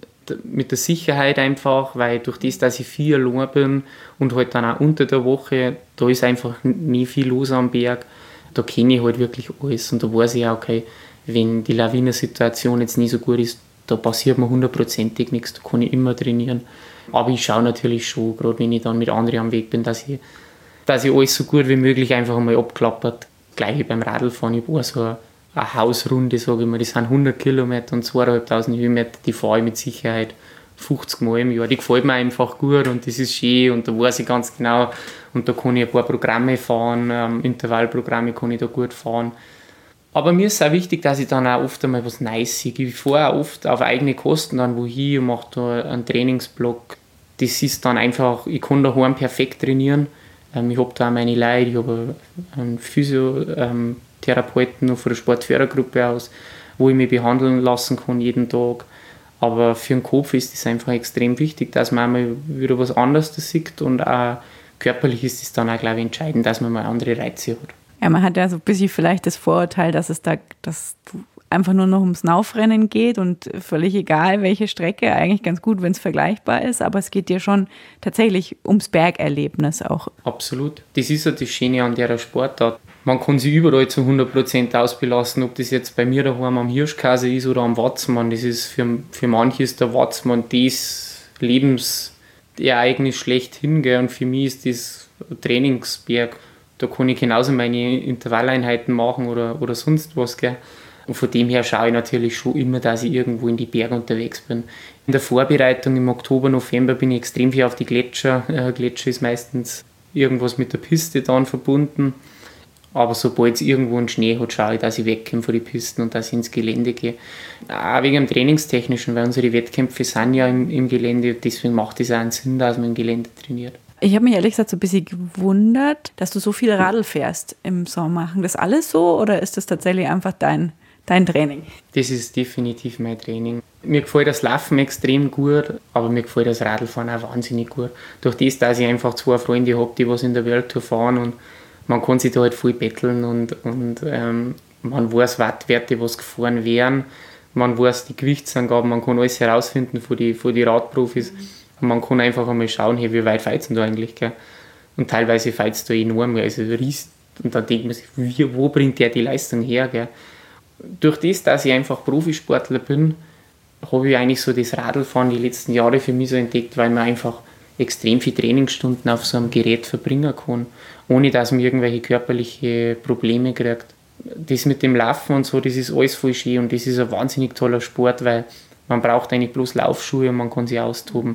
mit der Sicherheit einfach, weil durch das, dass ich viel allein bin und halt dann auch unter der Woche, da ist einfach nie viel los am Berg. Da kenne ich halt wirklich alles und da weiß ich auch, okay, wenn die Lawinensituation jetzt nicht so gut ist, da passiert mir hundertprozentig nichts, da kann ich immer trainieren. Aber ich schaue natürlich schon, gerade wenn ich dann mit anderen am Weg bin, dass ich, dass ich alles so gut wie möglich einfach einmal abklappert. Gleich wie beim Radlfahren, ich war so eine, eine Hausrunde, sage ich mal, das sind hundert Kilometer und zweitausendfünfhundert Höhenmeter, die fahre ich mit Sicherheit fünfzig Mal im Jahr. Die gefällt mir einfach gut und das ist schön und da weiß ich ganz genau und da kann ich ein paar Programme fahren, ähm, Intervallprogramme kann ich da gut fahren. Aber mir ist auch wichtig, dass ich dann auch oft einmal was Neues sehe. Ich fahre auch oft auf eigene Kosten dann wohin und mache da einen Trainingsblock. Das ist dann einfach, ich kann daheim perfekt trainieren. Ähm, ich habe da auch meine Leute, ich habe einen Physiotherapeuten noch von der Sportfördergruppe aus, wo ich mich behandeln lassen kann jeden Tag. Aber für den Kopf ist es einfach extrem wichtig, dass man mal wieder was anderes sieht und auch körperlich ist es dann auch, glaube ich, entscheidend, dass man mal andere Reize hat. Ja, man hat ja so ein bisschen vielleicht das Vorurteil, dass es da, dass du einfach nur noch ums Laufrennen geht und völlig egal, welche Strecke, eigentlich ganz gut, wenn es vergleichbar ist, aber es geht dir schon tatsächlich ums Bergerlebnis auch. Absolut. Das ist ja das Schöne an der Sportart. Man kann sich überall zu hundert Prozent ausbelassen, ob das jetzt bei mir daheim am Hirschkase ist oder am Watzmann. Das ist für, für manche ist der Watzmann das Lebensereignis schlechthin, gell? Und für mich ist das Trainingsberg. Da kann ich genauso meine Intervalleinheiten machen oder, oder sonst was. Gell? Und von dem her schaue ich natürlich schon immer, dass ich irgendwo in die Berge unterwegs bin. In der Vorbereitung im Oktober, November bin ich extrem viel auf die Gletscher. Äh, Gletscher ist meistens irgendwas mit der Piste dann verbunden. Aber sobald es irgendwo einen Schnee hat, schaue ich, dass ich wegkomme von den Pisten und dass ich ins Gelände gehe. Auch wegen dem Trainingstechnischen, weil unsere Wettkämpfe sind ja im, im Gelände. Deswegen macht es auch einen Sinn, dass man im Gelände trainiert. Ich habe mich ehrlich gesagt so ein bisschen gewundert, dass du so viel Radl fährst im Sommer. Machen das alles so oder ist das tatsächlich einfach dein, dein Training? Das ist definitiv mein Training. Mir gefällt das Laufen extrem gut, aber mir gefällt das Radlfahren auch wahnsinnig gut. Durch das, dass ich einfach zwei Freunde habe, die was in der Welttour fahren und man kann sich da halt viel betteln und, und ähm, man weiß Wattwerte, was gefahren wären. Man weiß die Gewichtsangaben, man kann alles herausfinden von den von die Radprofis. Und man kann einfach einmal schauen, hey, wie weit feizt da eigentlich? Gell? Und teilweise feizt da enorm, also riesig. Und dann denkt man sich, wie, wo bringt der die Leistung her? Gell? Durch das, dass ich einfach Profisportler bin, habe ich eigentlich so das Radlfahren die letzten Jahre für mich so entdeckt, weil man einfach extrem viele Trainingsstunden auf so einem Gerät verbringen kann, ohne dass man irgendwelche körperliche Probleme kriegt. Das mit dem Laufen und so, das ist alles voll schön und das ist ein wahnsinnig toller Sport, weil man braucht eigentlich bloß Laufschuhe und man kann sich austoben.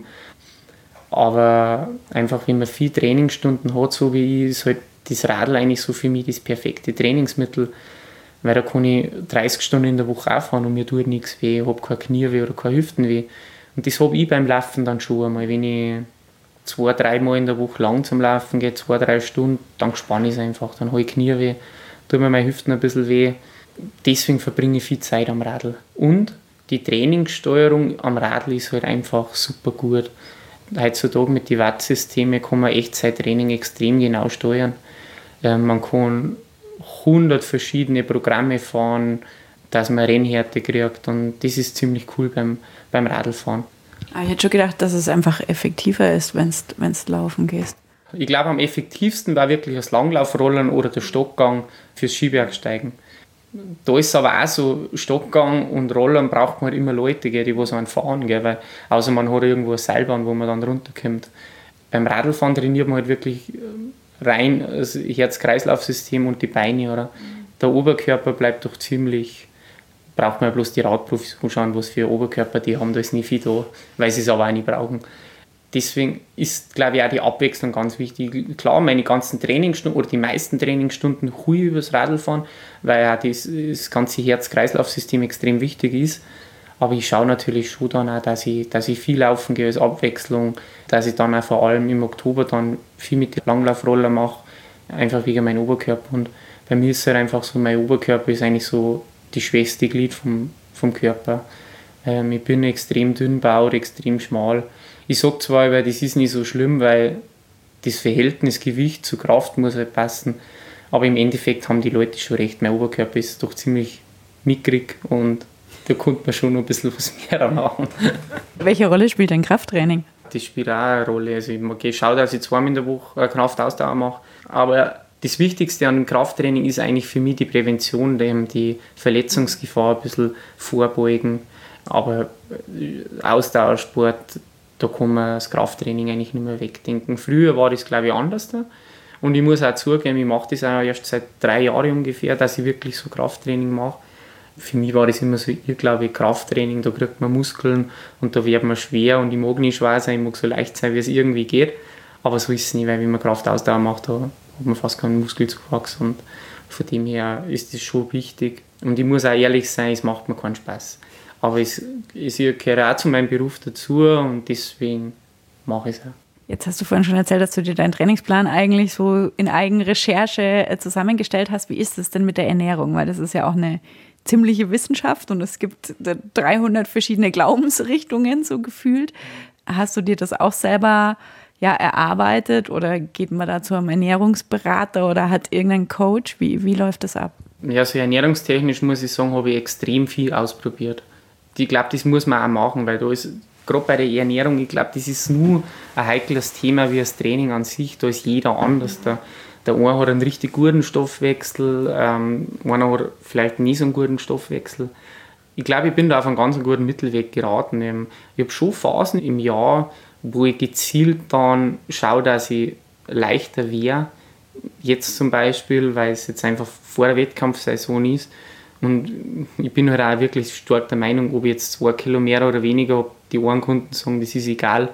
Aber einfach, wenn man viele Trainingsstunden hat, so wie ich, ist halt das Radl eigentlich so für mich das perfekte Trainingsmittel, weil da kann ich dreißig Stunden in der Woche auch fahren und mir tut nichts weh, ich habe kein Knieweh oder kein Hüftenweh. Und das habe ich beim Laufen dann schon einmal, wenn ich zwei, dreimal in der Woche lang zum Laufen gehe, zwei, drei Stunden, dann spanne ich es einfach, dann habe ich Knieweh, tut mir meine Hüften ein bisschen weh. Deswegen verbringe ich viel Zeit am Radl. Und die Trainingssteuerung am Radl ist halt einfach super gut. Heutzutage mit den Wattsystemen kann man Echtzeittraining extrem genau steuern. Ähm, man kann hundert verschiedene Programme fahren, dass man Rennhärte kriegt und das ist ziemlich cool beim, beim Radlfahren. Ich hätte schon gedacht, dass es einfach effektiver ist, wenn du laufen gehst. Ich glaube, am effektivsten war wirklich das Langlaufrollen oder der Stockgang fürs Skibergsteigen. Da ist es aber auch so, Stockgang und Rollern braucht man halt immer Leute, gell, die was einen fahren, gell, weil außer man hat irgendwo eine Seilbahn, wo man dann runterkommt. Beim Radlfahren trainiert man halt wirklich rein das Herz-Kreislauf-System und die Beine, oder? Der Oberkörper bleibt doch ziemlich, braucht man ja bloß die Radprofis anschauen, was für Oberkörper die haben, da ist nicht viel da, weil sie es aber auch nicht brauchen. Deswegen ist, glaube ich, auch die Abwechslung ganz wichtig. Klar, meine ganzen Trainingsstunden oder die meisten Trainingsstunden hui übers Radl fahren, weil auch das, das ganze Herz-Kreislauf-System extrem wichtig ist. Aber ich schaue natürlich schon dann auch, dass ich, dass ich viel laufen gehe als Abwechslung, dass ich dann auch vor allem im Oktober dann viel mit den Langlaufroller mache, einfach wegen meinem Oberkörper. Und bei mir ist es halt einfach so, mein Oberkörper ist eigentlich so die schwächste Glied vom, vom Körper. Ähm, ich bin extrem dünn gebaut, extrem schmal. Ich sage zwar, weil das ist nicht so schlimm, weil das Verhältnis Gewicht zu Kraft muss halt passen, aber im Endeffekt haben die Leute schon recht. Mein Oberkörper ist doch ziemlich mickrig und da konnte man schon noch ein bisschen was mehr machen. Welche Rolle spielt dein Krafttraining? Das spielt auch eine Rolle. Also ich schaue, dass ich zweimal in der Woche eine Kraftausdauer mache, aber das Wichtigste an dem Krafttraining ist eigentlich für mich die Prävention, die Verletzungsgefahr ein bisschen vorbeugen, aber Ausdauersport, da kann man das Krafttraining eigentlich nicht mehr wegdenken. Früher war das, glaube ich, anders da. Und ich muss auch zugeben, ich mache das auch erst seit drei Jahren ungefähr, dass ich wirklich so Krafttraining mache. Für mich war das immer so, ich glaube, Krafttraining, da kriegt man Muskeln und da wird man schwer und ich mag nicht schwer sein, ich mag so leicht sein, wie es irgendwie geht. Aber so ist es nicht, weil wenn man Kraftausdauer macht, da hat man fast keinen Muskelzuwachs und von dem her ist das schon wichtig. Und ich muss auch ehrlich sein, es macht mir keinen Spaß. Aber es, es gehört auch zu meinem Beruf dazu und deswegen mache ich es auch. Jetzt hast du vorhin schon erzählt, dass du dir deinen Trainingsplan eigentlich so in Eigenrecherche zusammengestellt hast. Wie ist es denn mit der Ernährung? Weil das ist ja auch eine ziemliche Wissenschaft und es gibt dreihundert verschiedene Glaubensrichtungen so gefühlt. Hast du dir das auch selber ja, erarbeitet oder geht man da zu einem Ernährungsberater oder hat irgendein Coach? Wie, wie läuft das ab? Ja, so ernährungstechnisch muss ich sagen, habe ich extrem viel ausprobiert. Ich glaube, das muss man auch machen, weil da ist, gerade bei der Ernährung, ich glaube, das ist nur ein heikles Thema wie das Training an sich, da ist jeder anders. Der, der eine hat einen richtig guten Stoffwechsel, ähm, einer hat vielleicht nicht so einen guten Stoffwechsel. Ich glaube, ich bin da auf einen ganz guten Mittelweg geraten. Ich habe schon Phasen im Jahr, wo ich gezielt dann schaue, dass ich leichter wäre. Jetzt zum Beispiel, weil es jetzt einfach vor der Wettkampfsaison ist. Und ich bin halt auch wirklich stark der Meinung, ob ich jetzt zwei Kilo mehr oder weniger habe. Die einen Kunden sagen, das ist egal.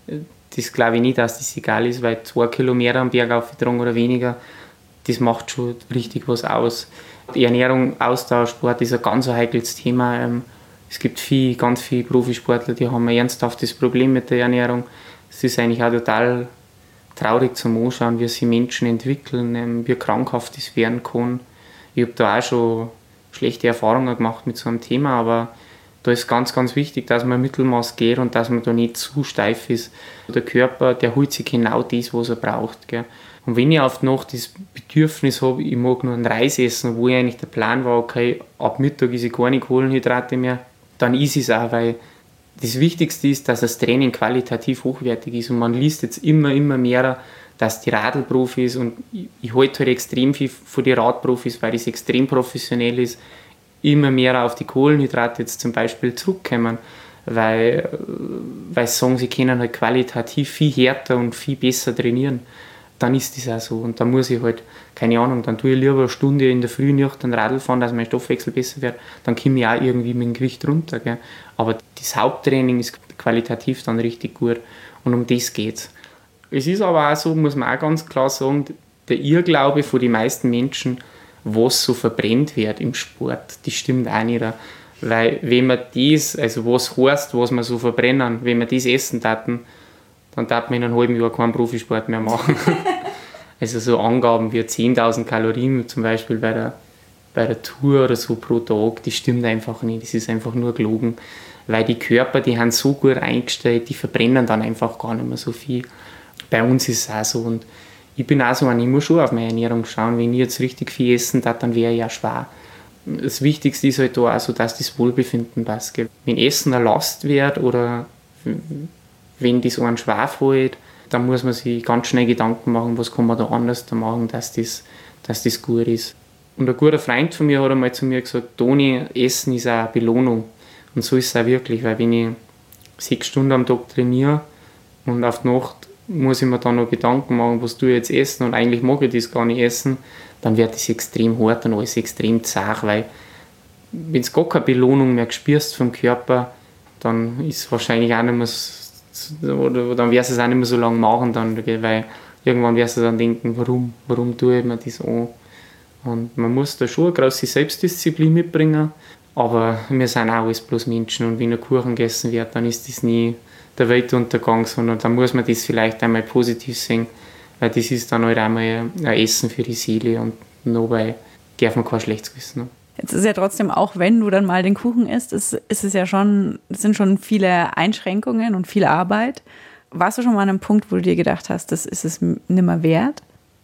Das glaube ich nicht, dass das egal ist, weil zwei Kilo mehr am Berg aufgetragen oder weniger, das macht schon richtig was aus. Die Ernährung, Ausdauersport ist ein ganz heikles Thema. Es gibt viel, ganz viele Profisportler, die haben ein ernsthaftes Problem mit der Ernährung. Es ist eigentlich auch total traurig zum Anschauen, wie sich Menschen entwickeln, wie krankhaft das werden kann. Ich habe da auch schon schlechte Erfahrungen gemacht mit so einem Thema, aber da ist ganz, ganz wichtig, dass man ein Mittelmaß geht und dass man da nicht zu steif ist. Der Körper, der holt sich genau das, was er braucht. Gell. Und wenn ich auf die Nacht das Bedürfnis habe, ich mag nur einen Reis essen, wo eigentlich der Plan war, okay, ab Mittag isse ich keine Kohlenhydrate mehr, dann ist es auch, weil das Wichtigste ist, dass das Training qualitativ hochwertig ist und man liest jetzt immer, immer mehr, dass die Radlprofis und ich, ich halte halt extrem viel von den Radprofis, weil das extrem professionell ist, immer mehr auf die Kohlenhydrate jetzt zum Beispiel zurückkommen, weil, weil sie sagen, sie können halt qualitativ viel härter und viel besser trainieren. Dann ist das auch so und dann muss ich halt, keine Ahnung, dann tue ich lieber eine Stunde in der Früh nüchtern Radl fahren, dass mein Stoffwechsel besser wird, dann komme ich auch irgendwie mit dem Gewicht runter. Gell. Aber das Haupttraining ist qualitativ dann richtig gut und um das geht's. Es ist aber auch so, muss man auch ganz klar sagen, der Irrglaube von den meisten Menschen, was so verbrennt wird im Sport, das stimmt auch nicht. Weil wenn man das, also was heißt, was wir so verbrennen, wenn wir das essen taten, dann darf man in einem halben Jahr keinen Profisport mehr machen. Also so Angaben wie zehntausend Kalorien zum Beispiel bei der, bei der Tour oder so pro Tag, das stimmt einfach nicht, das ist einfach nur gelogen. Weil die Körper, die haben so gut eingestellt, die verbrennen dann einfach gar nicht mehr so viel. Bei uns ist es auch so und ich bin auch so, ich muss schon auf meine Ernährung schauen, wenn ich jetzt richtig viel essen darf, dann wäre ich ja schwer. Das Wichtigste ist halt da auch so, dass das Wohlbefinden passt. Gell? Wenn Essen eine Last wird oder wenn das einen schwer fällt, dann muss man sich ganz schnell Gedanken machen, was kann man da anders da machen, dass das, dass das gut ist. Und ein guter Freund von mir hat einmal zu mir gesagt, Toni, Essen ist auch eine Belohnung. Und so ist es auch wirklich, weil wenn ich sechs Stunden am Tag trainiere und auf die Nacht muss ich mir dann noch Gedanken machen, was tue ich jetzt essen und eigentlich mag ich das gar nicht essen, dann wird das extrem hart und alles extrem zart, weil wenn du gar keine Belohnung mehr spürst vom Körper, dann ist es wahrscheinlich auch nicht mehr so, oder dann wirst du es auch nicht mehr so lange machen, dann, weil irgendwann wirst du dann denken, warum, warum tue ich mir das an? Und man muss da schon eine große Selbstdisziplin mitbringen, aber wir sind auch alles bloß Menschen und wenn ein Kuchen gegessen wird, dann ist das nie der Weltuntergang, sondern dann muss man das vielleicht einmal positiv sehen, weil das ist dann halt einmal ein Essen für die Seele und dabei darf man kein schlechtes Gewissen haben. Jetzt ist ja trotzdem, auch wenn du dann mal den Kuchen isst, ist, ist es ja schon, es sind schon viele Einschränkungen und viel Arbeit. Warst du schon mal an einem Punkt, wo du dir gedacht hast, das ist es nicht mehr wert?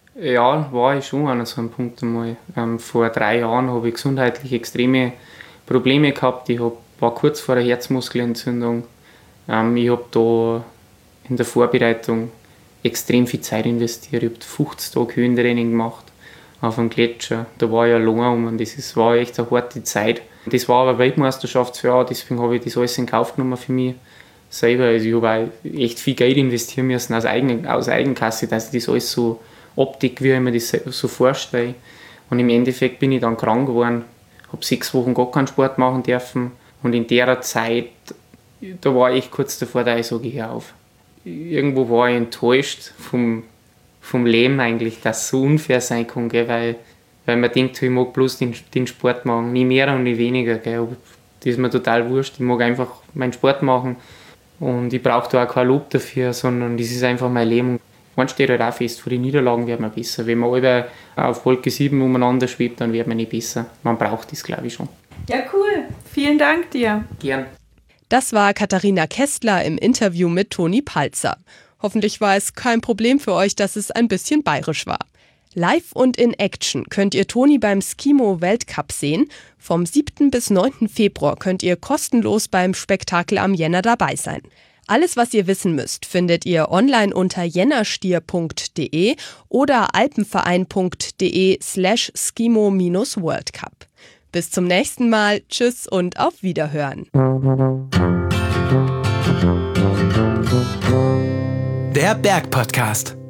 Ja, war ich schon an so einem Punkt einmal. Ähm, vor drei Jahren habe ich gesundheitlich extreme Probleme gehabt. Ich hab, war kurz vor der Herzmuskelentzündung. Ähm, ich habe da in der Vorbereitung extrem viel Zeit investiert. Ich habe fünfzig Tage Höhentraining gemacht auf einem Gletscher. Da war ich allein und das ist, war echt eine harte Zeit. Das war aber Weltmeisterschaftsjahr, deswegen habe ich das alles in Kauf genommen für mich selber. Also ich habe auch echt viel Geld investieren müssen aus, eigen, aus Eigenkasse, dass ich das alles so Optik, wie ich mir das so vorstelle. Und im Endeffekt bin ich dann krank geworden, habe sechs Wochen gar keinen Sport machen dürfen und in der Zeit, da war ich kurz davor, da ich sage, ich hör auf. Irgendwo war ich enttäuscht vom, vom Leben eigentlich, dass es so unfair sein kann, gell? Weil, weil man denkt, ich mag bloß den, den Sport machen, nie mehr und nie weniger. Gell? Das ist mir total wurscht, ich mag einfach meinen Sport machen und ich brauche da auch kein Lob dafür, sondern das ist einfach mein Leben. Man steht halt auch fest, vor den Niederlagen wird man besser. Wenn man alle auf Wolke sieben umeinander schwebt, dann wird man nicht besser. Man braucht das, glaube ich, schon. Ja, cool. Vielen Dank dir. Gern. Das war Katharina Kästler im Interview mit Toni Palzer. Hoffentlich war es kein Problem für euch, dass es ein bisschen bayerisch war. Live und in Action könnt ihr Toni beim Skimo-Weltcup sehen. Vom siebten bis neunten Februar könnt ihr kostenlos beim Spektakel am Jenner dabei sein. Alles, was ihr wissen müsst, findet ihr online unter jennerstier punkt de oder alpenverein.de slash skimo-worldcup. Bis zum nächsten Mal. Tschüss und auf Wiederhören. Der Berg-Podcast.